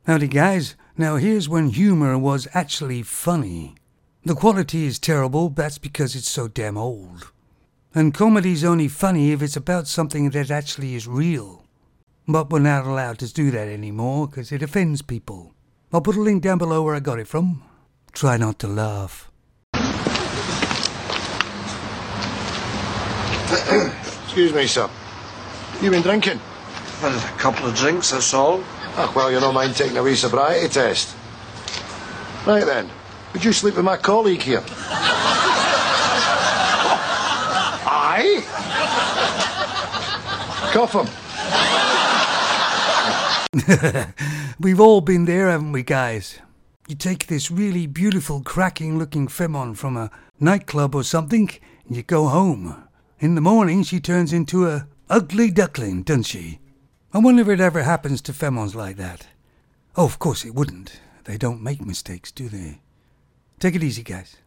Howdy guys, now here's when humor was actually funny. The quality is terrible, that's because it's so damn old. And comedy's only funny if it's about something that actually is real. But we're not allowed to do that anymore because it offends people. I'll put a link down below where I got it from. Try not to laugh. Excuse me, sir. You been drinking? Well, a couple of drinks, that's all. Ah, well, you don't mind taking a wee sobriety test. Right then, would you sleep with my colleague here? Aye? Cuff him. We've all been there, haven't we, guys? You take this really beautiful, cracking-looking femme from a nightclub or something, and you go home. In the morning, she turns into a ugly duckling, doesn't she? I wonder if it ever happens to femmes like that. Oh, of course it wouldn't. They don't make mistakes, do they? Take it easy, guys.